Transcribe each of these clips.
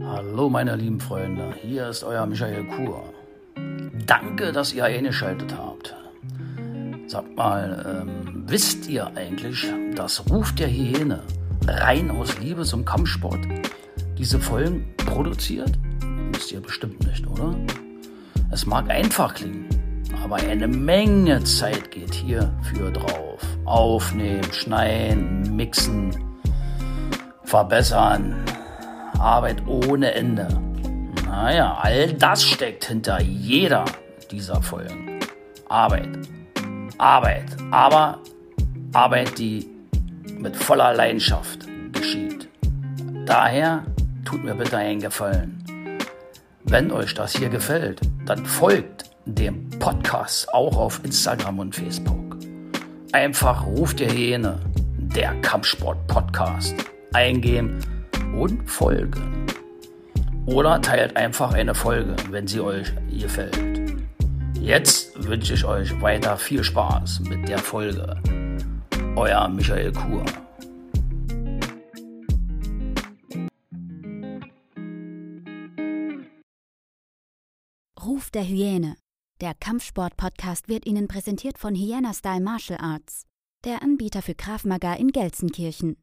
Hallo meine lieben Freunde, hier ist euer Michael Kur. Danke, dass ihr eingeschaltet habt. Sagt mal, wisst ihr eigentlich, dass Ruf der Hyäne rein aus Liebe zum Kampfsport diese Folgen produziert? Wisst ihr bestimmt nicht, oder? Es mag einfach klingen, aber eine Menge Zeit geht hierfür drauf. Aufnehmen, schneiden, mixen, verbessern. Arbeit ohne Ende. Naja, all das steckt hinter jeder dieser Folgen. Arbeit, aber Arbeit, die mit voller Leidenschaft geschieht. Daher tut mir bitte einen Gefallen. Wenn euch das hier gefällt, dann folgt dem Podcast auch auf Instagram und Facebook. Einfach Ruf der Hyäne, der Kampfsport-Podcast, eingeben und folgen. Oder teilt einfach eine Folge, wenn sie euch gefällt. Jetzt wünsche ich euch weiter viel Spaß mit der Folge. Euer Michael Kur. Ruf der Hyäne. Der Kampfsport-Podcast wird Ihnen präsentiert von Hyena Style Martial Arts, der Anbieter für Krav Maga in Gelsenkirchen.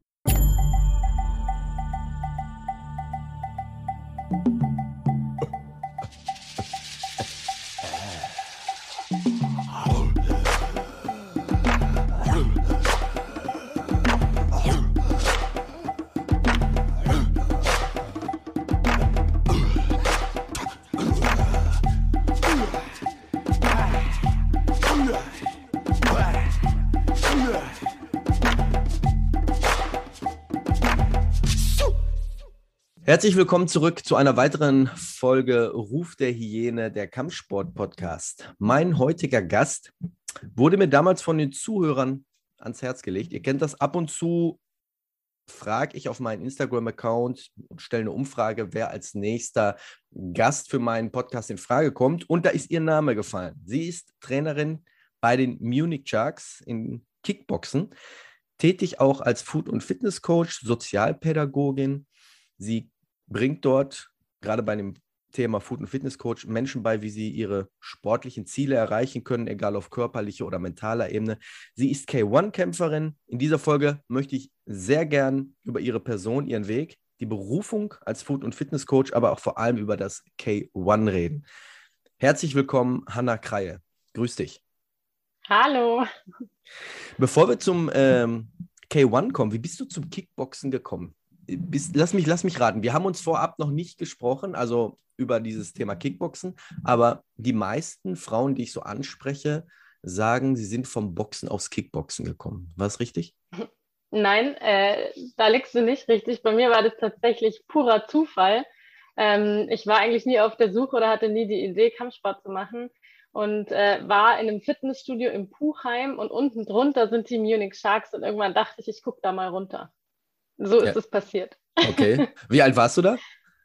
Herzlich willkommen zurück zu einer weiteren Folge Ruf der Hyäne, der Kampfsport-Podcast. Mein heutiger Gast wurde mir damals von den Zuhörern ans Herz gelegt. Ihr kennt das, ab und zu frage ich auf meinen Instagram-Account und stelle eine Umfrage, wer als nächster Gast für meinen Podcast in Frage kommt. Und da ist ihr Name gefallen. Sie ist Trainerin bei den Munich Sharks in Kickboxen, tätig auch als Food- und Fitness-Coach, Sozialpädagogin. Sie bringt dort, gerade bei dem Thema Food- und Fitness-Coach, Menschen bei, wie sie ihre sportlichen Ziele erreichen können, egal auf körperlicher oder mentaler Ebene. Sie ist K1-Kämpferin. In dieser Folge möchte ich sehr gern über ihre Person, ihren Weg, die Berufung als Food- und Fitness-Coach, aber auch vor allem über das K1 reden. Herzlich willkommen, Hanna Kreie. Grüß dich. Hallo. Bevor wir zum K1 kommen, wie bist du zum Kickboxen gekommen? Lass mich raten. Wir haben uns vorab noch nicht gesprochen, also über dieses Thema Kickboxen, aber die meisten Frauen, die ich so anspreche, sagen, sie sind vom Boxen aufs Kickboxen gekommen. War das richtig? Nein, da liegst du nicht richtig. Bei mir war das tatsächlich purer Zufall. Ich war eigentlich nie auf der Suche oder hatte nie die Idee, Kampfsport zu machen und war in einem Fitnessstudio im Puchheim und unten drunter sind die Munich Sharks und irgendwann dachte ich gucke da mal runter. So ist es passiert. Okay. Wie alt warst du da?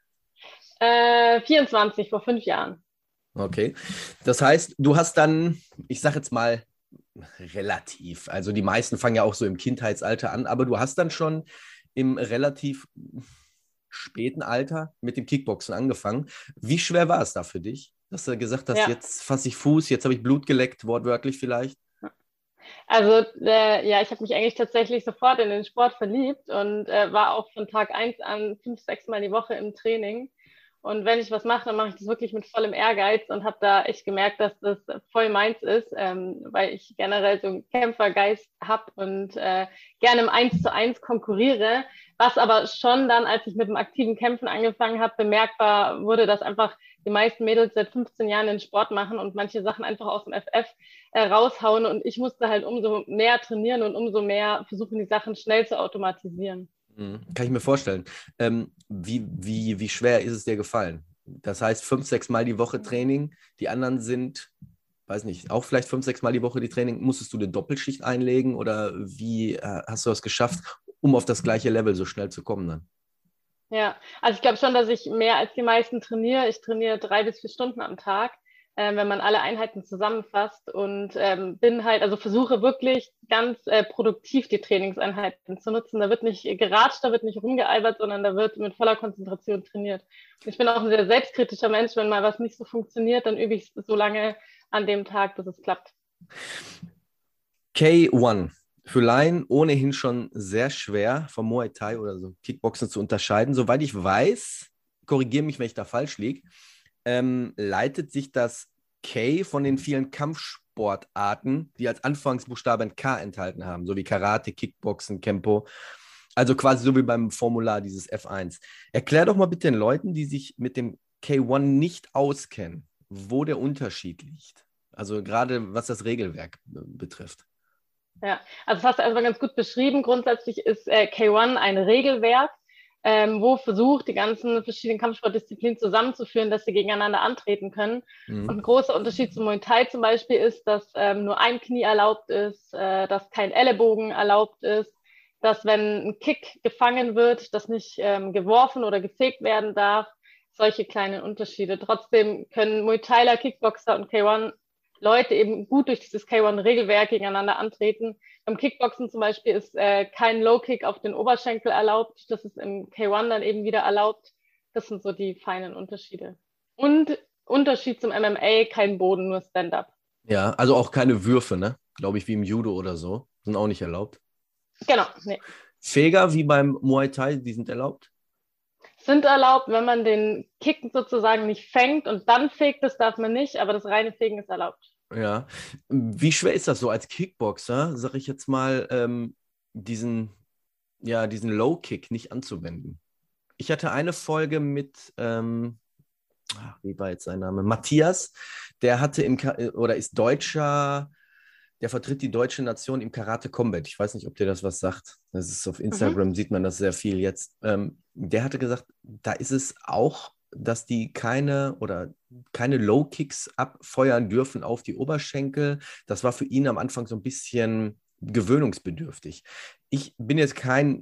24, vor 5 Jahren. Okay. Das heißt, du hast dann, ich sag jetzt mal, relativ, also die meisten fangen ja auch so im Kindheitsalter an, aber du hast dann schon im relativ späten Alter mit dem Kickboxen angefangen. Wie schwer war es da für dich, dass du gesagt hast, jetzt fasse ich Fuß, jetzt habe ich Blut geleckt, wortwörtlich vielleicht? Also ich habe mich eigentlich tatsächlich sofort in den Sport verliebt und war auch von Tag 1 an 5, 6 Mal die Woche im Training. Und wenn ich was mache, dann mache ich das wirklich mit vollem Ehrgeiz und habe da echt gemerkt, dass das voll meins ist, weil ich generell so einen Kämpfergeist habe und gerne im 1:1 konkurriere. Was aber schon dann, als ich mit dem aktiven Kämpfen angefangen habe, bemerkbar wurde, dass einfach die meisten Mädels seit 15 Jahren den Sport machen und manche Sachen einfach aus dem FF raushauen. Und ich musste halt umso mehr trainieren und umso mehr versuchen, die Sachen schnell zu automatisieren. Kann ich mir vorstellen. Wie schwer ist es dir gefallen? Das heißt, 5, 6 Mal die Woche Training. Die anderen sind, weiß nicht, auch vielleicht 5, 6 Mal die Woche die Training. Musstest du eine Doppelschicht einlegen oder wie hast du das geschafft, um auf das gleiche Level so schnell zu kommen dann? Ja, also ich glaube schon, dass ich mehr als die meisten trainiere. Ich trainiere 3 bis 4 Stunden am Tag. wenn man alle Einheiten zusammenfasst und bin halt, also versuche wirklich ganz produktiv die Trainingseinheiten zu nutzen. Da wird nicht geratscht, da wird nicht rumgealbert, sondern da wird mit voller Konzentration trainiert. Ich bin auch ein sehr selbstkritischer Mensch. Wenn mal was nicht so funktioniert, dann übe ich es so lange an dem Tag, bis es klappt. K1. Für Laien ohnehin schon sehr schwer vom Muay Thai oder so Kickboxen zu unterscheiden. Soweit ich weiß, korrigiere mich, wenn ich da falsch liege, leitet sich das K von den vielen Kampfsportarten, die als Anfangsbuchstaben K enthalten haben, so wie Karate, Kickboxen, Kempo. Also quasi so wie beim Formular dieses F1. Erklär doch mal bitte den Leuten, die sich mit dem K1 nicht auskennen, wo der Unterschied liegt. Also gerade was das Regelwerk betrifft. Ja, also das hast du erstmal ganz gut beschrieben. Grundsätzlich ist K1 ein Regelwerk, wo versucht, die ganzen verschiedenen Kampfsportdisziplinen zusammenzuführen, dass sie gegeneinander antreten können. Und ein großer Unterschied zum Muay Thai zum Beispiel ist, dass nur ein Knie erlaubt ist, dass kein Ellenbogen erlaubt ist, dass wenn ein Kick gefangen wird, das nicht geworfen oder gefegt werden darf. Solche kleinen Unterschiede. Trotzdem können Muay Thailer, Kickboxer und K1 Leute eben gut durch dieses K1-Regelwerk gegeneinander antreten. Beim Kickboxen zum Beispiel ist kein Low-Kick auf den Oberschenkel erlaubt. Das ist im K1 dann eben wieder erlaubt. Das sind so die feinen Unterschiede. Und Unterschied zum MMA, kein Boden, nur Stand-Up. Ja, also auch keine Würfe, ne? Glaube ich, wie im Judo oder so. Sind auch nicht erlaubt. Genau, nee. Feger wie beim Muay Thai, die sind erlaubt? Sind erlaubt, wenn man den Kick sozusagen nicht fängt und dann fegt, das darf man nicht, aber das reine Fegen ist erlaubt. Ja. Wie schwer ist das so als Kickboxer, sag ich jetzt mal, diesen Low-Kick nicht anzuwenden? Ich hatte eine Folge mit, wie war jetzt sein Name? Matthias, der hatte ist Deutscher, der vertritt die deutsche Nation im Karate Combat. Ich weiß nicht, ob dir das was sagt. Das ist auf Instagram, sieht man das sehr viel jetzt. Der hatte gesagt, da ist es auch, dass die keine Low-Kicks abfeuern dürfen auf die Oberschenkel. Das war für ihn am Anfang so ein bisschen gewöhnungsbedürftig. Ich bin jetzt kein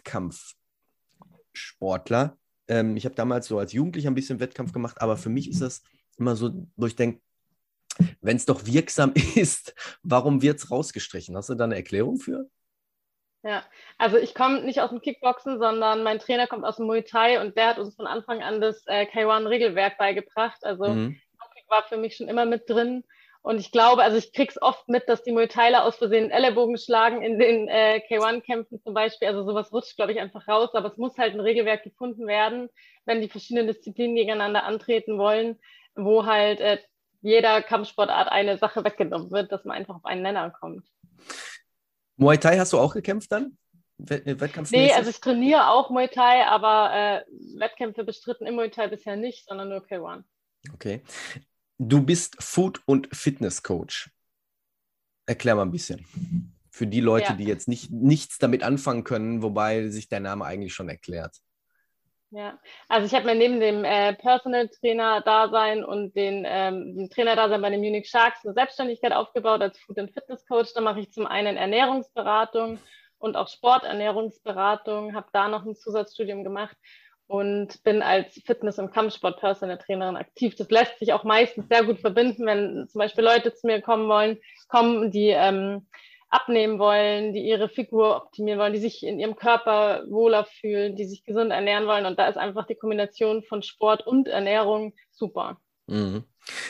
Wettkampfsportler. Ich habe damals so als Jugendlicher ein bisschen Wettkampf gemacht, aber für mich ist das immer so, wo ich denke, wenn es doch wirksam ist, warum wird es rausgestrichen? Hast du da eine Erklärung für? Ja, also ich komme nicht aus dem Kickboxen, sondern mein Trainer kommt aus dem Muay Thai und der hat uns von Anfang an das K1-Regelwerk beigebracht. Also Kick war für mich schon immer mit drin. Und ich glaube, also ich krieg's oft mit, dass die Muay Thailer aus Versehen Ellenbogen schlagen in den K1-Kämpfen zum Beispiel. Also sowas rutscht, glaube ich, einfach raus. Aber es muss halt ein Regelwerk gefunden werden, wenn die verschiedenen Disziplinen gegeneinander antreten wollen, wo halt jeder Kampfsportart eine Sache weggenommen wird, dass man einfach auf einen Nenner kommt. Muay Thai hast du auch gekämpft dann? Wettkampfmäßig? Nee, also ich trainiere auch Muay Thai, aber Wettkämpfe bestritten im Muay Thai bisher nicht, sondern nur K1. Okay. Du bist Food- und Fitness-Coach. Erklär mal ein bisschen. Für die Leute, die jetzt nichts damit anfangen können, wobei sich der Name eigentlich schon erklärt. Ja, also ich habe mir neben dem Personal Trainer-Dasein und dem Trainer-Dasein bei den Munich Sharks eine Selbstständigkeit aufgebaut als Food- und Fitness-Coach. Da mache ich zum einen Ernährungsberatung und auch Sporternährungsberatung, habe da noch ein Zusatzstudium gemacht und bin als Fitness- und Kampfsport-Personal-Trainerin aktiv. Das lässt sich auch meistens sehr gut verbinden, wenn zum Beispiel Leute zu mir kommen, die abnehmen wollen, die ihre Figur optimieren wollen, die sich in ihrem Körper wohler fühlen, die sich gesund ernähren wollen. Und da ist einfach die Kombination von Sport und Ernährung super. Mhm.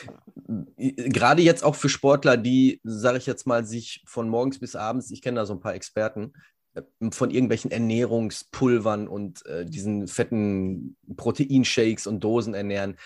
Gerade jetzt auch für Sportler, die, sage ich jetzt mal, sich von morgens bis abends, ich kenne da so ein paar Experten, von irgendwelchen Ernährungspulvern und diesen fetten Proteinshakes und Dosen ernähren.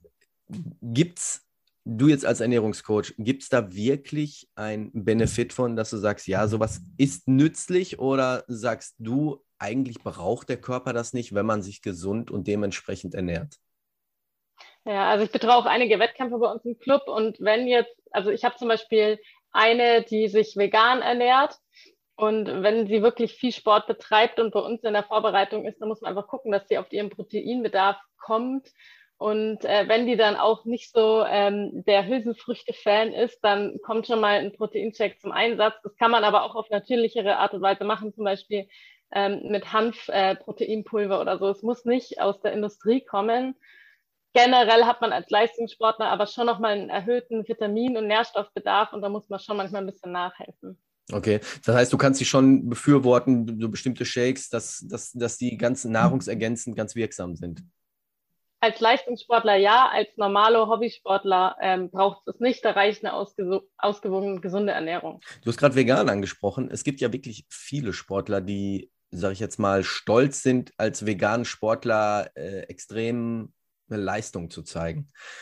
Du jetzt als Ernährungscoach, gibt es da wirklich einen Benefit von, dass du sagst, ja, sowas ist nützlich, oder sagst du, eigentlich braucht der Körper das nicht, wenn man sich gesund und dementsprechend ernährt? Ja, also ich betreue auch einige Wettkämpfe bei uns im Club und also ich habe zum Beispiel eine, die sich vegan ernährt und wenn sie wirklich viel Sport betreibt und bei uns in der Vorbereitung ist, dann muss man einfach gucken, dass sie auf ihren Proteinbedarf kommt. Und wenn die dann auch nicht so der Hülsenfrüchte-Fan ist, dann kommt schon mal ein Proteinshake zum Einsatz. Das kann man aber auch auf natürlichere Art und Weise machen, zum Beispiel mit Hanf-Proteinpulver oder so. Es muss nicht aus der Industrie kommen. generell hat man als Leistungssportler aber schon nochmal einen erhöhten Vitamin- und Nährstoffbedarf und da muss man schon manchmal ein bisschen nachhelfen. Okay, das heißt, du kannst dich schon befürworten, so bestimmte Shakes, dass die ganzen nahrungsergänzend ganz wirksam sind. Als Leistungssportler ja, als normaler Hobbysportler braucht es nicht, da reicht eine ausgewogene, gesunde Ernährung. Du hast gerade vegan angesprochen. Es gibt ja wirklich viele Sportler, die, sage ich jetzt mal, stolz sind, als veganen Sportler extrem eine Leistung zu zeigen.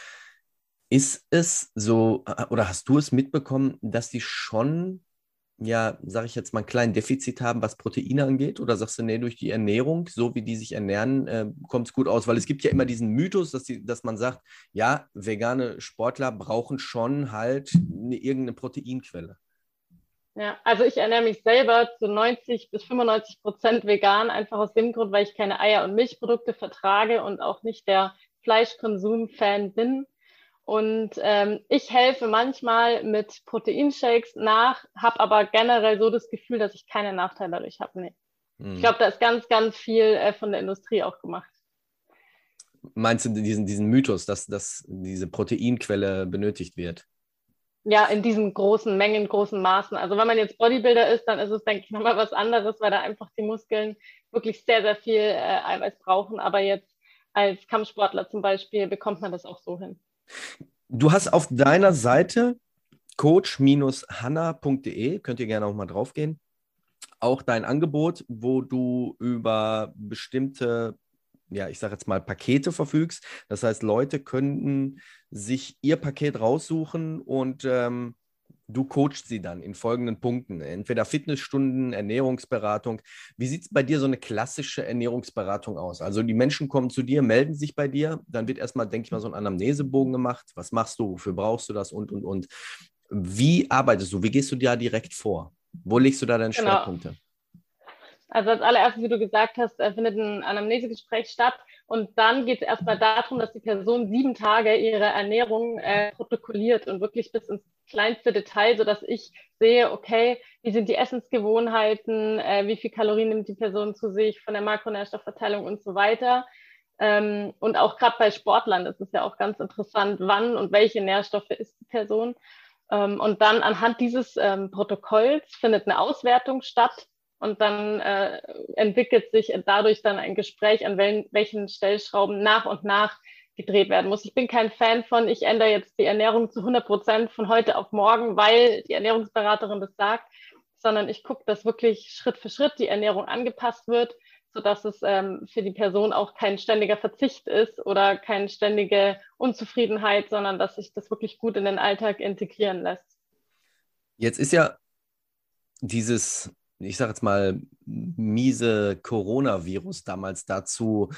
Ist es so, oder hast du es mitbekommen, dass die schon, ja, sage ich jetzt mal, einen kleinen Defizit haben, was Proteine angeht? Oder sagst du, nee, durch die Ernährung, so wie die sich ernähren, kommt es gut aus? Weil es gibt ja immer diesen Mythos, dass man sagt, ja, vegane Sportler brauchen schon halt irgendeine Proteinquelle. Ja, also ich ernähre mich selber zu 90-95% vegan, einfach aus dem Grund, weil ich keine Eier- und Milchprodukte vertrage und auch nicht der Fleischkonsum-Fan bin. Und ich helfe manchmal mit Proteinshakes nach, habe aber generell so das Gefühl, dass ich keine Nachteile dadurch habe. Nee. Ich glaube, da ist ganz, ganz viel von der Industrie auch gemacht. Meinst du diesen Mythos, dass diese Proteinquelle benötigt wird? Ja, in diesen großen Mengen, großen Maßen. Also wenn man jetzt Bodybuilder ist, dann ist es, denke ich, nochmal was anderes, weil da einfach die Muskeln wirklich sehr, sehr viel Eiweiß brauchen. Aber jetzt als Kampfsportler zum Beispiel bekommt man das auch so hin. Du hast auf deiner Seite coach-hanna.de, könnt ihr gerne auch mal draufgehen, auch dein Angebot, wo du über bestimmte, ja, ich sage jetzt mal Pakete verfügst. Das heißt, Leute könnten sich ihr Paket raussuchen und du coachst sie dann in folgenden Punkten. Entweder Fitnessstunden, Ernährungsberatung. Wie sieht es bei dir so eine klassische Ernährungsberatung aus? Also die Menschen kommen zu dir, melden sich bei dir, dann wird erstmal, denke ich mal, so ein Anamnesebogen gemacht. Was machst du? Wofür brauchst du das? Und. Wie arbeitest du? Wie gehst du da direkt vor? Wo legst du da deine Schwerpunkte? Also als allererstes, wie du gesagt hast, findet ein Anamnesegespräch statt und dann geht es erstmal darum, dass die Person 7 Tage ihre Ernährung protokolliert und wirklich bis ins kleinste Detail, sodass ich sehe, okay, wie sind die Essensgewohnheiten, wie viel Kalorien nimmt die Person zu sich von der Makronährstoffverteilung und so weiter. Und auch gerade bei Sportlern ist es ja auch ganz interessant, wann und welche Nährstoffe isst die Person. Und dann anhand dieses Protokolls findet eine Auswertung statt. Und dann entwickelt sich dadurch dann ein Gespräch, an welchen Stellschrauben nach und nach gedreht werden muss. Ich bin kein Fan von, ich ändere jetzt die Ernährung zu 100% von heute auf morgen, weil die Ernährungsberaterin das sagt, sondern ich gucke, dass wirklich Schritt für Schritt die Ernährung angepasst wird, sodass es für die Person auch kein ständiger Verzicht ist oder keine ständige Unzufriedenheit, sondern dass sich das wirklich gut in den Alltag integrieren lässt. Jetzt ist ja dieses, ich sage jetzt mal, miese Coronavirus damals dazu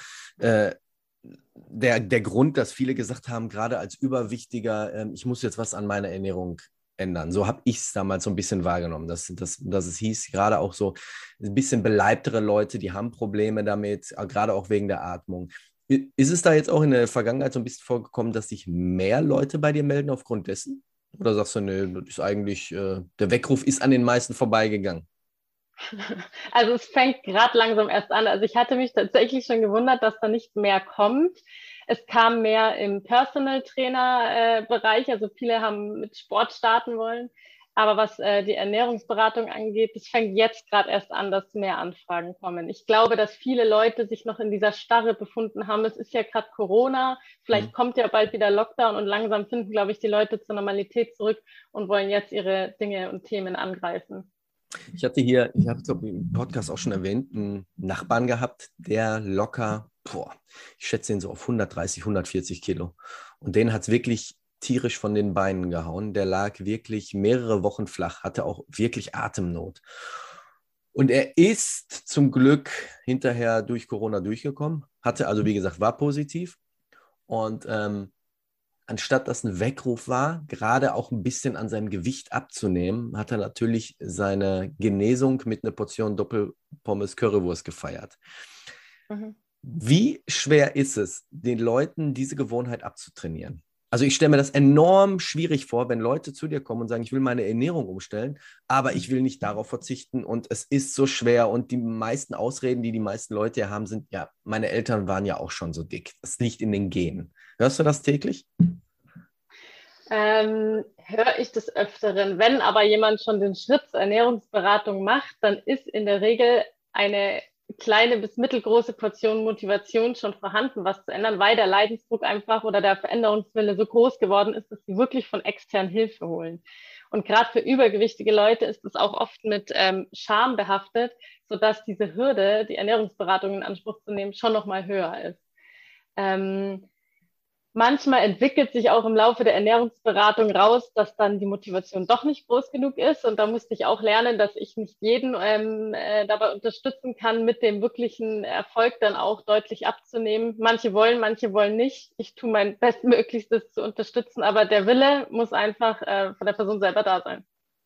der Grund, dass viele gesagt haben, gerade als Überwichtiger, ich muss jetzt was an meiner Ernährung ändern. So habe ich es damals so ein bisschen wahrgenommen, dass es hieß, gerade auch so ein bisschen beleibtere Leute, die haben Probleme damit, gerade auch wegen der Atmung. Ist es da jetzt auch in der Vergangenheit so ein bisschen vorgekommen, dass sich mehr Leute bei dir melden aufgrund dessen? Oder sagst du, nee, das ist eigentlich, der Weckruf ist an den meisten vorbeigegangen? Also es fängt gerade langsam erst an. Also ich hatte mich tatsächlich schon gewundert, dass da nicht mehr kommt. Es kam mehr im Personal Trainer Bereich. Also viele haben mit Sport starten wollen. Aber was die Ernährungsberatung angeht, das fängt jetzt gerade erst an, dass mehr Anfragen kommen. Ich glaube, dass viele Leute sich noch in dieser Starre befunden haben. Es ist ja gerade Corona. Vielleicht kommt ja bald wieder Lockdown und langsam finden, glaube ich, die Leute zur Normalität zurück und wollen jetzt ihre Dinge und Themen angreifen. Ich habe es im Podcast auch schon erwähnt, einen Nachbarn gehabt, der locker, ich schätze ihn so auf 130, 140 Kilo. Und den hat es wirklich tierisch von den Beinen gehauen. Der lag wirklich mehrere Wochen flach, hatte auch wirklich Atemnot. Und er ist zum Glück hinterher durch Corona durchgekommen, hatte also, wie gesagt, war positiv. Und anstatt dass ein Weckruf war, gerade auch ein bisschen an seinem Gewicht abzunehmen, hat er natürlich seine Genesung mit einer Portion Doppelpommes Currywurst gefeiert. Mhm. Wie schwer ist es, den Leuten diese Gewohnheit abzutrainieren? Also ich stelle mir das enorm schwierig vor, wenn Leute zu dir kommen und sagen, ich will meine Ernährung umstellen, aber ich will nicht darauf verzichten und es ist so schwer und die meisten Ausreden, die die meisten Leute hier haben, sind, ja, meine Eltern waren ja auch schon so dick. Das liegt in den Genen. Hörst du das täglich? Höre ich des Öfteren. Wenn aber jemand schon den Schritt zur Ernährungsberatung macht, dann ist in der Regel eine kleine bis mittelgroße Portion Motivation schon vorhanden, was zu ändern, weil der Leidensdruck einfach oder der Veränderungswille so groß geworden ist, dass sie wirklich von extern Hilfe holen. Und gerade für übergewichtige Leute ist es auch oft mit Scham behaftet, sodass diese Hürde, die Ernährungsberatung in Anspruch zu nehmen, schon nochmal höher ist. Manchmal entwickelt sich auch im Laufe der Ernährungsberatung raus, dass dann die Motivation doch nicht groß genug ist. Und da musste ich auch lernen, dass ich nicht jeden dabei unterstützen kann, mit dem wirklichen Erfolg dann auch deutlich abzunehmen. Manche wollen nicht. Ich tue mein Bestmöglichstes zu unterstützen, aber der Wille muss einfach von der Person selber da sein.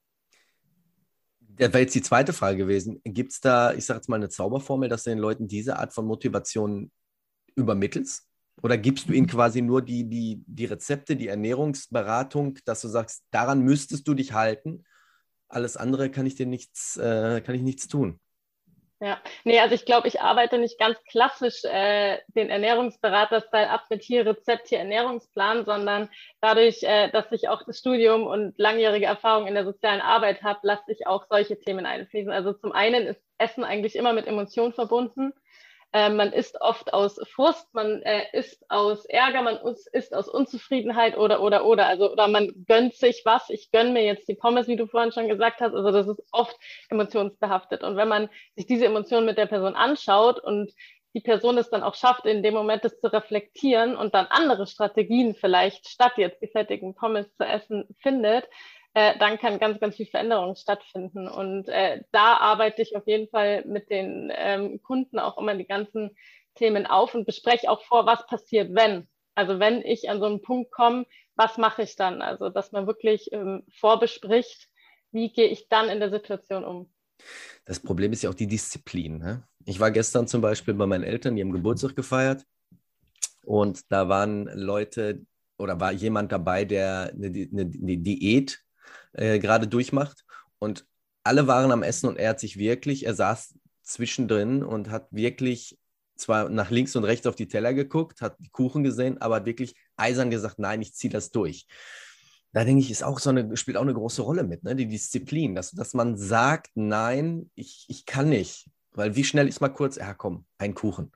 Das wäre jetzt die zweite Frage gewesen. Gibt es da, ich sage jetzt mal, eine Zauberformel, dass du den Leuten diese Art von Motivation übermittelst? Oder gibst du ihnen quasi nur die Rezepte, die Ernährungsberatung, dass du sagst, daran müsstest du dich halten? Alles andere kann ich nichts tun. Ja, nee, also ich glaube, ich arbeite nicht ganz klassisch den Ernährungsberater-Style ab mit hier Rezept, hier Ernährungsplan, sondern dadurch, dass ich auch das Studium und langjährige Erfahrung in der sozialen Arbeit habe, lasse ich auch solche Themen einfließen. Also zum einen ist Essen eigentlich immer mit Emotionen verbunden. Man isst oft aus Frust, man isst aus Ärger, man isst aus Unzufriedenheit oder. Also, oder man gönnt sich was. Ich gönne mir jetzt die Pommes, wie du vorhin schon gesagt hast. Also das ist oft emotionsbehaftet. Und wenn man sich diese Emotionen mit der Person anschaut und die Person es dann auch schafft, in dem Moment das zu reflektieren und dann andere Strategien vielleicht statt jetzt die fettigen Pommes zu essen findet, dann kann ganz, ganz viel Veränderung stattfinden. Und da arbeite ich auf jeden Fall mit den Kunden auch immer die ganzen Themen auf und bespreche auch vor, was passiert, wenn. Also wenn ich an so einen Punkt komme, was mache ich dann? Also dass man wirklich vorbespricht, wie gehe ich dann in der Situation um. Das Problem ist ja auch die Disziplin. Ne? Ich war gestern zum Beispiel bei meinen Eltern, die haben Geburtstag gefeiert und da waren Leute oder war jemand dabei, der eine Diät gerade durchmacht und alle waren am Essen und er saß zwischendrin und hat wirklich zwar nach links und rechts auf die Teller geguckt, hat die Kuchen gesehen, aber hat wirklich eisern gesagt, nein, ich ziehe das durch. Da denke ich, spielt auch eine große Rolle mit, ne? Die Disziplin, dass man sagt, nein, ich kann nicht, weil wie schnell ist mal kurz, ja komm, ein Kuchen.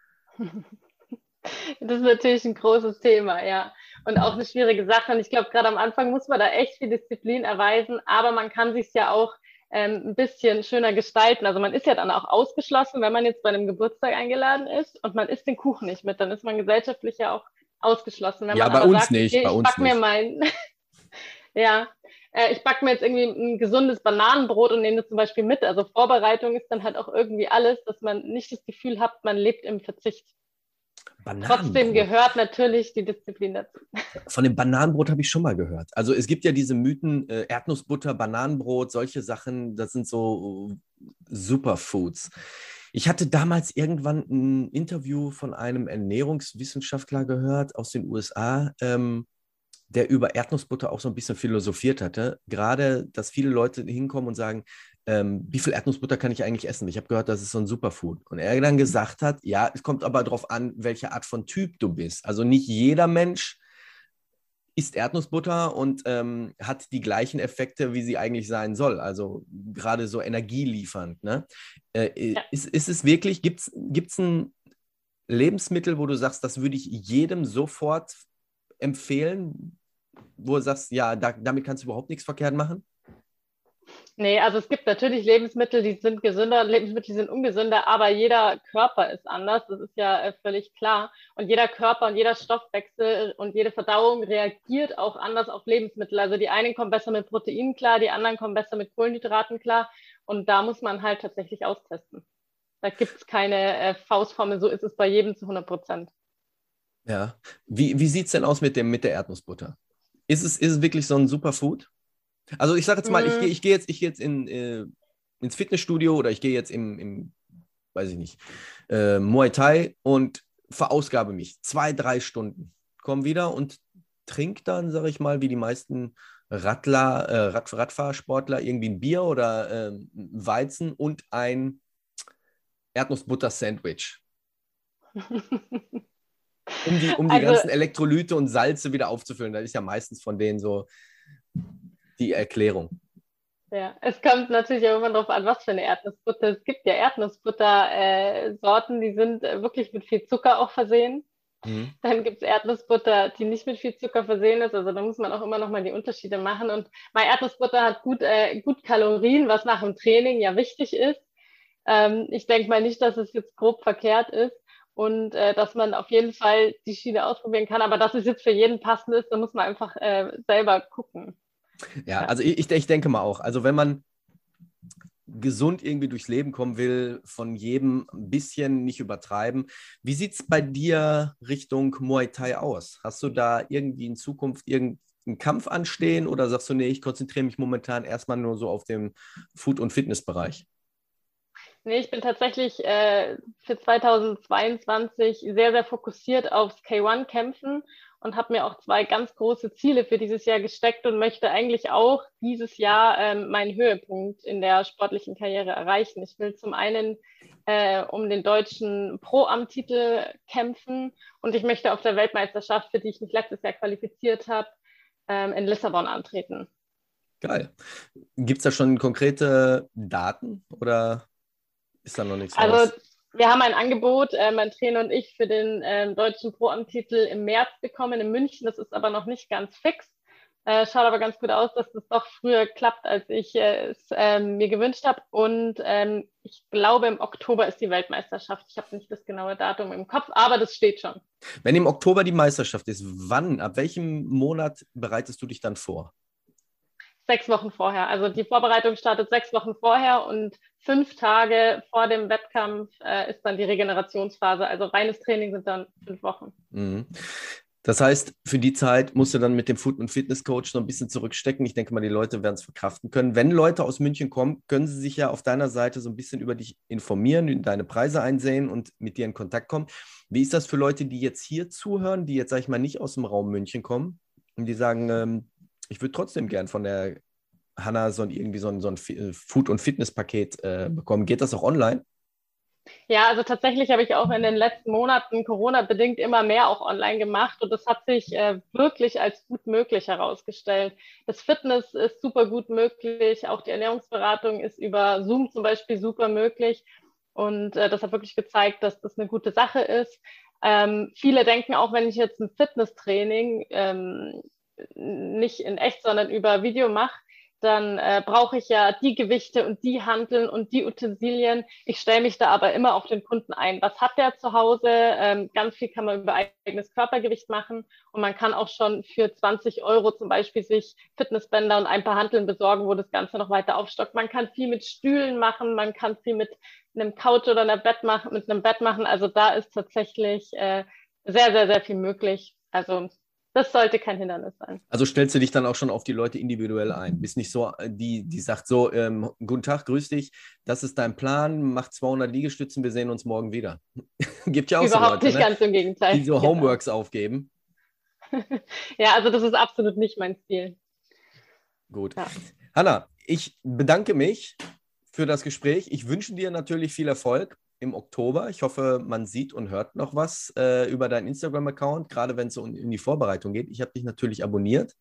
Das ist natürlich ein großes Thema, ja. Und auch eine schwierige Sache. Und ich glaube, gerade am Anfang muss man da echt viel Disziplin erweisen, aber man kann sich ja auch ein bisschen schöner gestalten. Also man ist ja dann auch ausgeschlossen, wenn man jetzt bei einem Geburtstag eingeladen ist und man isst den Kuchen nicht mit, dann ist man gesellschaftlich ja auch ausgeschlossen. Wenn ja, man bei aber uns sagt, nicht. Okay, bei uns nicht. Ich backe mir jetzt irgendwie ein gesundes Bananenbrot und nehme das zum Beispiel mit. Also Vorbereitung ist dann halt auch irgendwie alles, dass man nicht das Gefühl hat, man lebt im Verzicht. Trotzdem gehört natürlich die Disziplin dazu. Von dem Bananenbrot habe ich schon mal gehört. Also es gibt ja diese Mythen, Erdnussbutter, Bananenbrot, solche Sachen, das sind so Superfoods. Ich hatte damals irgendwann ein Interview von einem Ernährungswissenschaftler gehört aus den USA, der über Erdnussbutter auch so ein bisschen philosophiert hatte. Gerade, dass viele Leute hinkommen und sagen, wie viel Erdnussbutter kann ich eigentlich essen? Ich habe gehört, das ist so ein Superfood. Und er dann gesagt hat, ja, es kommt aber darauf an, welche Art von Typ du bist. Also nicht jeder Mensch isst Erdnussbutter und hat die gleichen Effekte, wie sie eigentlich sein soll. Also gerade so energieliefernd. Ne? Ist es wirklich, gibt es ein Lebensmittel, wo du sagst, das würde ich jedem sofort empfehlen, wo du sagst, ja, damit kannst du überhaupt nichts verkehrt machen? Nee, also es gibt natürlich Lebensmittel, die sind gesünder, Lebensmittel, die sind ungesünder, aber jeder Körper ist anders, das ist ja völlig klar. Und jeder Körper und jeder Stoffwechsel und jede Verdauung reagiert auch anders auf Lebensmittel. Also die einen kommen besser mit Proteinen klar, die anderen kommen besser mit Kohlenhydraten klar. Und da muss man halt tatsächlich austesten. Da gibt es keine Faustformel, so ist es bei jedem zu 100%. Ja. Wie sieht es denn aus mit der Erdnussbutter? Ist es wirklich so ein Superfood? Also ich sage jetzt mal, ich gehe jetzt ins Fitnessstudio oder ich gehe jetzt weiß ich nicht, Muay Thai und verausgabe mich 2-3 Stunden. Komm wieder und trinkt dann, sage ich mal, wie die meisten Radfahrsportler irgendwie ein Bier oder Weizen und ein Erdnussbutter-Sandwich. Um die ganzen Elektrolyte und Salze wieder aufzufüllen. Das ist ja meistens von denen so die Erklärung. Ja, es kommt natürlich auch immer darauf an, was für eine Erdnussbutter. Es gibt ja Erdnussbutter-Sorten, die sind wirklich mit viel Zucker auch versehen. Mhm. Dann gibt es Erdnussbutter, die nicht mit viel Zucker versehen ist. Also da muss man auch immer noch mal die Unterschiede machen. Und meine Erdnussbutter hat gut Kalorien, was nach dem Training ja wichtig ist. Ich denke mal nicht, dass es jetzt grob verkehrt ist und dass man auf jeden Fall die Schiene ausprobieren kann. Aber dass es jetzt für jeden passend ist, da muss man einfach selber gucken. Ja, also ich denke mal auch. Also wenn man gesund irgendwie durchs Leben kommen will, von jedem ein bisschen nicht übertreiben. Wie sieht es bei dir Richtung Muay Thai aus? Hast du da irgendwie in Zukunft irgendeinen Kampf anstehen oder sagst du, nee, ich konzentriere mich momentan erstmal nur so auf den Food- und Fitnessbereich? Nee, ich bin tatsächlich für 2022 sehr, sehr fokussiert aufs K1-Kämpfen und habe mir auch 2 ganz große Ziele für dieses Jahr gesteckt und möchte eigentlich auch dieses Jahr meinen Höhepunkt in der sportlichen Karriere erreichen. Ich will zum einen um den deutschen Pro-Am-Titel kämpfen und ich möchte auf der Weltmeisterschaft, für die ich mich letztes Jahr qualifiziert habe, in Lissabon antreten. Geil. Gibt es da schon konkrete Daten oder ist da noch nichts raus? Also wir haben ein Angebot, mein Trainer und ich, für den deutschen Pro-Am-Titel im März bekommen in München. Das ist aber noch nicht ganz fix. Schaut aber ganz gut aus, dass das doch früher klappt, als ich es mir gewünscht habe. Und ich glaube, im Oktober ist die Weltmeisterschaft. Ich habe nicht das genaue Datum im Kopf, aber das steht schon. Wenn im Oktober die Meisterschaft ist, ab welchem Monat bereitest du dich dann vor? 6 Wochen vorher. Also die Vorbereitung startet 6 Wochen vorher und 5 Tage vor dem Wettkampf ist dann die Regenerationsphase. Also reines Training sind dann 5 Wochen. Mhm. Das heißt, für die Zeit musst du dann mit dem Food- und Fitness-Coach noch ein bisschen zurückstecken. Ich denke mal, die Leute werden es verkraften können. Wenn Leute aus München kommen, können sie sich ja auf deiner Seite so ein bisschen über dich informieren, deine Preise einsehen und mit dir in Kontakt kommen. Wie ist das für Leute, die jetzt hier zuhören, die jetzt, sag ich mal, nicht aus dem Raum München kommen und die sagen, ich würde trotzdem gern von der Hanna so ein Food- und Fitness-Paket bekommen. Geht das auch online? Ja, also tatsächlich habe ich auch in den letzten Monaten Corona-bedingt immer mehr auch online gemacht und das hat sich wirklich als gut möglich herausgestellt. Das Fitness ist super gut möglich, auch die Ernährungsberatung ist über Zoom zum Beispiel super möglich und das hat wirklich gezeigt, dass das eine gute Sache ist. Viele denken auch, wenn ich jetzt ein Fitnesstraining nicht in echt, sondern über Video mache, dann brauche ich ja die Gewichte und die Hanteln und die Utensilien. Ich stelle mich da aber immer auf den Kunden ein. Was hat der zu Hause? Ganz viel kann man über eigenes Körpergewicht machen und man kann auch schon für 20 € zum Beispiel sich Fitnessbänder und ein paar Hanteln besorgen, wo das Ganze noch weiter aufstockt. Man kann viel mit Stühlen machen, man kann viel mit einem Couch oder mit einem Bett machen. Also da ist tatsächlich sehr, sehr, sehr viel möglich. Also das sollte kein Hindernis sein. Also stellst du dich dann auch schon auf die Leute individuell ein? Bist nicht so, die sagt so, guten Tag, grüß dich, das ist dein Plan, mach 200 Liegestützen, wir sehen uns morgen wieder. Gibt ja auch Überhaupt so Leute, nicht, ne? ganz im Gegenteil. Die so Homeworks aufgeben. Ja, also das ist absolut nicht mein Stil. Gut. Ja. Hanna, ich bedanke mich für das Gespräch. Ich wünsche dir natürlich viel Erfolg im Oktober. Ich hoffe, man sieht und hört noch was über deinen Instagram-Account, gerade wenn es in die Vorbereitung geht. Ich habe dich natürlich abonniert.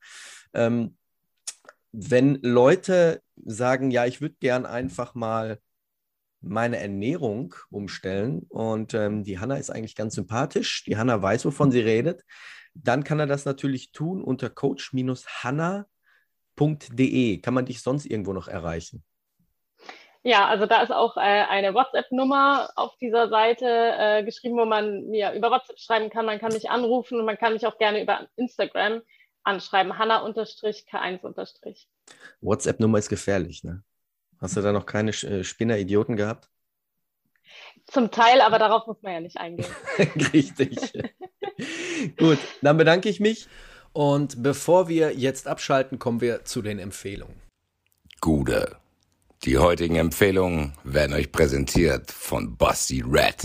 Wenn Leute sagen, ja, ich würde gern einfach mal meine Ernährung umstellen und die Hanna ist eigentlich ganz sympathisch, die Hanna weiß, wovon sie redet, dann kann er das natürlich tun unter coach-hanna.de. Kann man dich sonst irgendwo noch erreichen? Ja, also da ist auch eine WhatsApp-Nummer auf dieser Seite geschrieben, wo man mir über WhatsApp schreiben kann. Man kann mich anrufen und man kann mich auch gerne über Instagram anschreiben. Hanna_K1_. WhatsApp-Nummer ist gefährlich, ne? Hast du da noch keine Spinner-Idioten gehabt? Zum Teil, aber darauf muss man ja nicht eingehen. Richtig. Gut, dann bedanke ich mich. Und bevor wir jetzt abschalten, kommen wir zu den Empfehlungen. Gude. Die heutigen Empfehlungen werden euch präsentiert von Basti Red.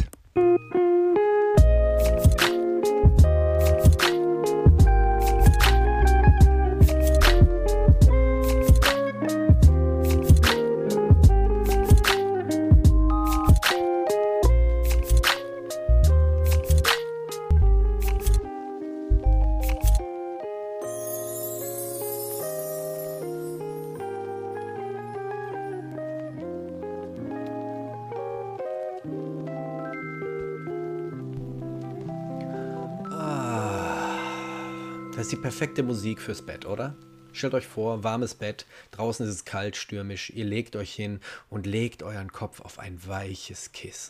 Das ist die perfekte Musik fürs Bett, oder? Stellt euch vor, warmes Bett, draußen ist es kalt, stürmisch, ihr legt euch hin und legt euren Kopf auf ein weiches Kissen.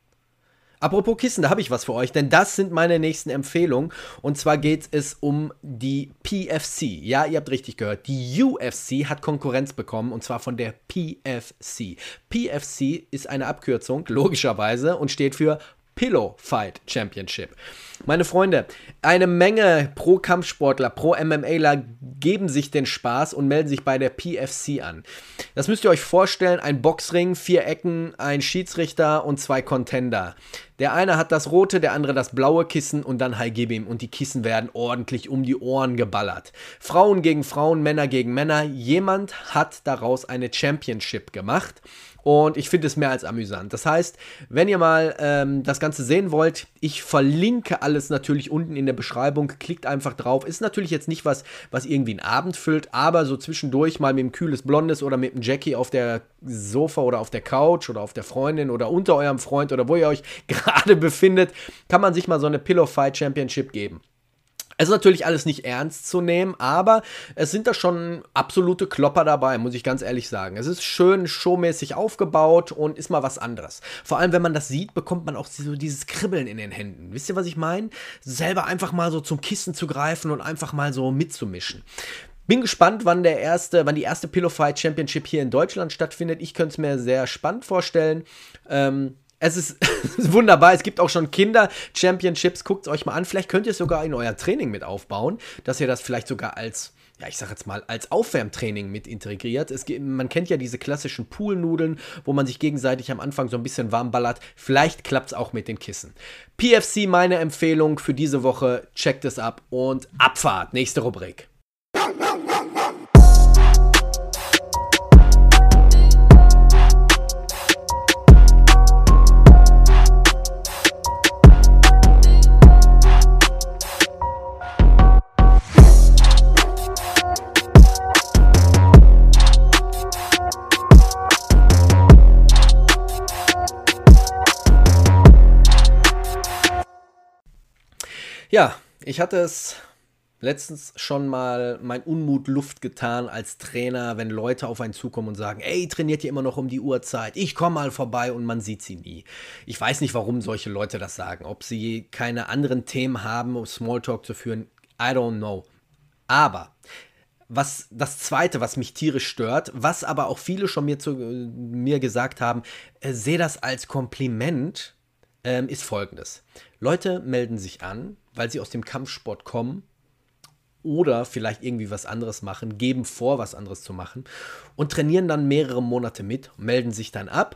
Apropos Kissen, da habe ich was für euch, denn das sind meine nächsten Empfehlungen. Und zwar geht es um die PFC. Ja, ihr habt richtig gehört. Die UFC hat Konkurrenz bekommen, und zwar von der PFC. PFC ist eine Abkürzung, logischerweise, und steht für Pillow Fight Championship. Meine Freunde, eine Menge Pro-Kampfsportler, Pro-MMAler geben sich den Spaß und melden sich bei der PFC an. Das müsst ihr euch vorstellen, ein Boxring, 4 Ecken, ein Schiedsrichter und 2 Contender. Der eine hat das rote, der andere das blaue Kissen und dann High Gib ihm. Und die Kissen werden ordentlich um die Ohren geballert. Frauen gegen Frauen, Männer gegen Männer. Jemand hat daraus eine Championship gemacht. Und ich finde es mehr als amüsant. Das heißt, wenn ihr mal das Ganze sehen wollt, ich verlinke alles natürlich unten in der Beschreibung. Klickt einfach drauf. Ist natürlich jetzt nicht was irgendwie einen Abend füllt, aber so zwischendurch mal mit einem kühles Blondes oder mit einem Jackie auf der Sofa oder auf der Couch oder auf der Freundin oder unter eurem Freund oder wo ihr euch gerade befindet, kann man sich mal so eine Pillow Fight Championship geben. Es ist natürlich alles nicht ernst zu nehmen, aber es sind da schon absolute Klopper dabei, muss ich ganz ehrlich sagen. Es ist schön showmäßig aufgebaut und ist mal was anderes. Vor allem, wenn man das sieht, bekommt man auch so dieses Kribbeln in den Händen. Wisst ihr, was ich meine? Selber einfach mal so zum Kissen zu greifen und einfach mal so mitzumischen. Bin gespannt, wann die erste Pillow Fight Championship hier in Deutschland stattfindet. Ich könnte es mir sehr spannend vorstellen. Es ist wunderbar, es gibt auch schon Kinder-Championships, guckt es euch mal an, vielleicht könnt ihr es sogar in euer Training mit aufbauen, dass ihr das vielleicht sogar als, ja ich sag jetzt mal, als Aufwärmtraining mit integriert. Man kennt ja diese klassischen Poolnudeln, wo man sich gegenseitig am Anfang so ein bisschen warm ballert, vielleicht klappt es auch mit den Kissen. PFC, meine Empfehlung für diese Woche, checkt es ab und Abfahrt, nächste Rubrik. Ja, ich hatte es letztens schon mal mein Unmut Luft getan als Trainer, wenn Leute auf einen zukommen und sagen, ey, trainiert ihr immer noch um die Uhrzeit? Ich komme mal vorbei und man sieht sie nie. Ich weiß nicht, warum solche Leute das sagen. Ob sie keine anderen Themen haben, um Smalltalk zu führen, I don't know. Aber das Zweite, was mich tierisch stört, was aber auch viele schon mir gesagt haben, sehe das als Kompliment, ist Folgendes. Leute melden sich an, weil sie aus dem Kampfsport kommen oder vielleicht irgendwie was anderes machen, geben vor, was anderes zu machen und trainieren dann mehrere Monate mit, melden sich dann ab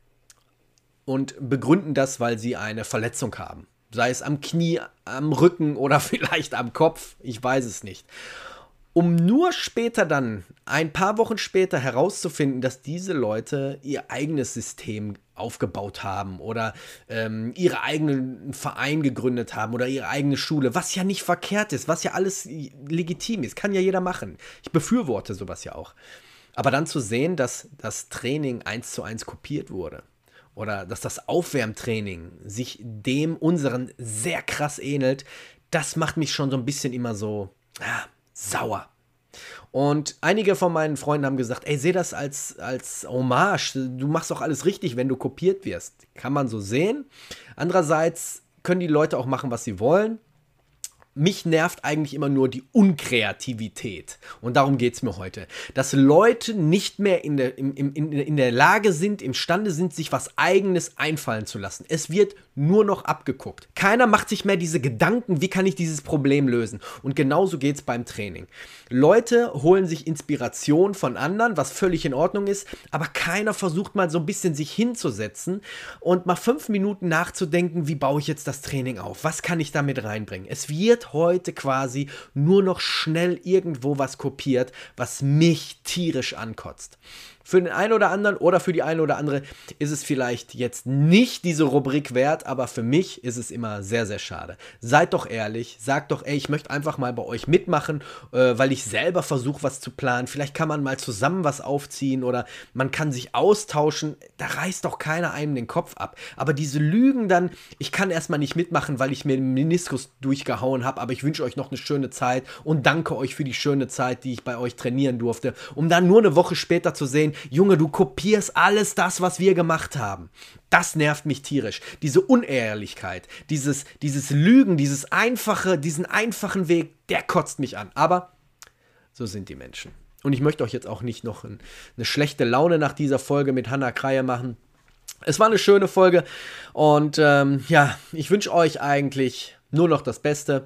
und begründen das, weil sie eine Verletzung haben. Sei es am Knie, am Rücken oder vielleicht am Kopf, ich weiß es nicht. Um nur später dann, ein paar Wochen später herauszufinden, dass diese Leute ihr eigenes System aufgebaut haben oder ihre eigenen Verein gegründet haben oder ihre eigene Schule, was ja nicht verkehrt ist, was ja alles legitim ist, kann ja jeder machen. Ich befürworte sowas ja auch. Aber dann zu sehen, dass das Training 1:1 kopiert wurde oder dass das Aufwärmtraining sich dem unseren sehr krass ähnelt, das macht mich schon so ein bisschen immer so sauer. Und einige von meinen Freunden haben gesagt, ey, seh das als Hommage, du machst doch alles richtig, wenn du kopiert wirst. Kann man so sehen. Andererseits können die Leute auch machen, was sie wollen. Mich nervt eigentlich immer nur die Unkreativität. Und darum geht es mir heute. Dass Leute nicht mehr in der Lage sind, imstande sind, sich was Eigenes einfallen zu lassen. Es wird nur noch abgeguckt. Keiner macht sich mehr diese Gedanken, wie kann ich dieses Problem lösen? Und genauso geht es beim Training. Leute holen sich Inspiration von anderen, was völlig in Ordnung ist, aber keiner versucht mal so ein bisschen sich hinzusetzen und mal 5 Minuten nachzudenken, wie baue ich jetzt das Training auf? Was kann ich damit reinbringen? Es wird heute quasi nur noch schnell irgendwo was kopiert, was mich tierisch ankotzt. Für den einen oder anderen oder für die eine oder andere ist es vielleicht jetzt nicht diese Rubrik wert, aber für mich ist es immer sehr, sehr schade. Seid doch ehrlich, sagt doch, ey, ich möchte einfach mal bei euch mitmachen, weil ich selber versuche, was zu planen. Vielleicht kann man mal zusammen was aufziehen oder man kann sich austauschen. Da reißt doch keiner einem den Kopf ab. Aber diese Lügen dann, ich kann erstmal nicht mitmachen, weil ich mir den Meniskus durchgehauen habe, aber ich wünsche euch noch eine schöne Zeit und danke euch für die schöne Zeit, die ich bei euch trainieren durfte, um dann nur eine Woche später zu sehen, Junge, du kopierst alles das, was wir gemacht haben. Das nervt mich tierisch. Diese Unehrlichkeit, dieses Lügen, diesen einfachen Weg, der kotzt mich an. Aber so sind die Menschen. Und ich möchte euch jetzt auch nicht noch eine schlechte Laune nach dieser Folge mit Hannah Kreie machen. Es war eine schöne Folge und ich wünsche euch eigentlich nur noch das Beste.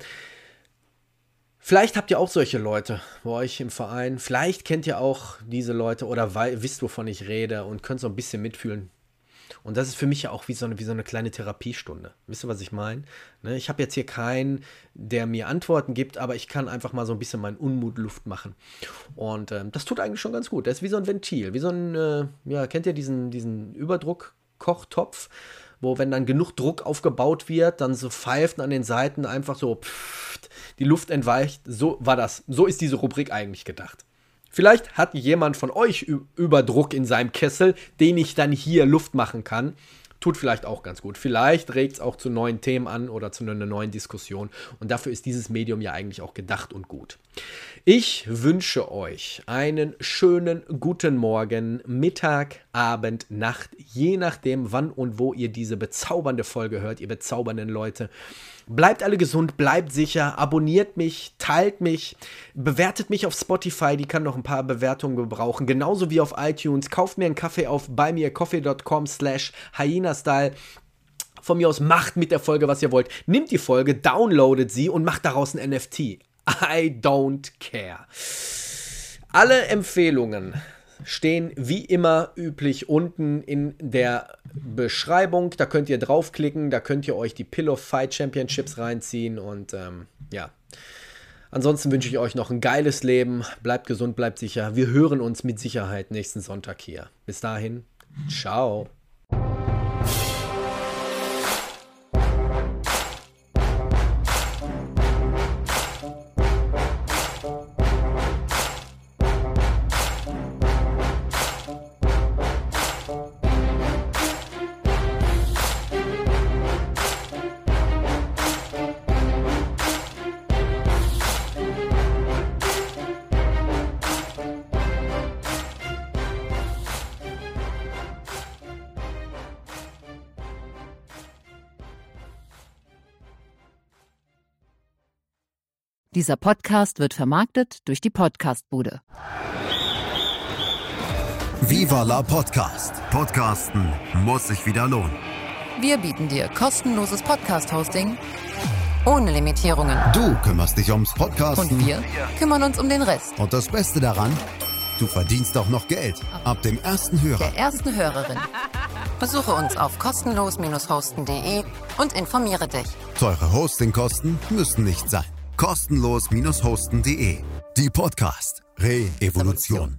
Vielleicht habt ihr auch solche Leute bei euch im Verein. Vielleicht kennt ihr auch diese Leute oder wisst, wovon ich rede und könnt so ein bisschen mitfühlen. Und das ist für mich ja auch wie so eine kleine Therapiestunde. Wisst ihr, was ich meine? Ich habe jetzt hier keinen, der mir Antworten gibt, aber ich kann einfach mal so ein bisschen meinen Unmut Luft machen. Und das tut eigentlich schon ganz gut. Das ist wie so ein Ventil, wie so ein, kennt ihr diesen Überdruck-Kochtopf? Wo, wenn dann genug Druck aufgebaut wird, dann so pfeifen an den Seiten einfach so die Luft entweicht. So war das. So ist diese Rubrik eigentlich gedacht. Vielleicht hat jemand von euch Überdruck in seinem Kessel, den ich dann hier Luft machen kann. Tut vielleicht auch ganz gut. Vielleicht regt es auch zu neuen Themen an oder zu einer neuen Diskussion. Und dafür ist dieses Medium ja eigentlich auch gedacht und gut. Ich wünsche euch einen schönen guten Morgen, Mittag, Abend, Nacht, je nachdem, wann und wo ihr diese bezaubernde Folge hört, ihr bezaubernden Leute. Bleibt alle gesund, bleibt sicher, abonniert mich, teilt mich, bewertet mich auf Spotify, die kann noch ein paar Bewertungen gebrauchen, genauso wie auf iTunes. Kauft mir einen Kaffee auf buymeacoffee.com/hyenastyle. Von mir aus macht mit der Folge, was ihr wollt. Nimmt die Folge, downloadet sie und macht daraus ein NFT. I don't care. Alle Empfehlungen stehen wie immer üblich unten in der Beschreibung. Da könnt ihr draufklicken, da könnt ihr euch die Pillow Fight Championships reinziehen und ansonsten wünsche ich euch noch ein geiles Leben. Bleibt gesund, bleibt sicher. Wir hören uns mit Sicherheit nächsten Sonntag hier. Bis dahin, ciao. Dieser Podcast wird vermarktet durch die Podcastbude. Viva la Podcast. Podcasten muss sich wieder lohnen. Wir bieten dir kostenloses Podcast-Hosting ohne Limitierungen. Du kümmerst dich ums Podcasten. Und wir kümmern uns um den Rest. Und das Beste daran, du verdienst auch noch Geld. Ab dem ersten Hörer. Der ersten Hörerin. Besuche uns auf kostenlos-hosten.de und informiere dich. Teure Hostingkosten müssen nicht sein. Kostenlos-hosten.de. Die Podcast Re-Evolution.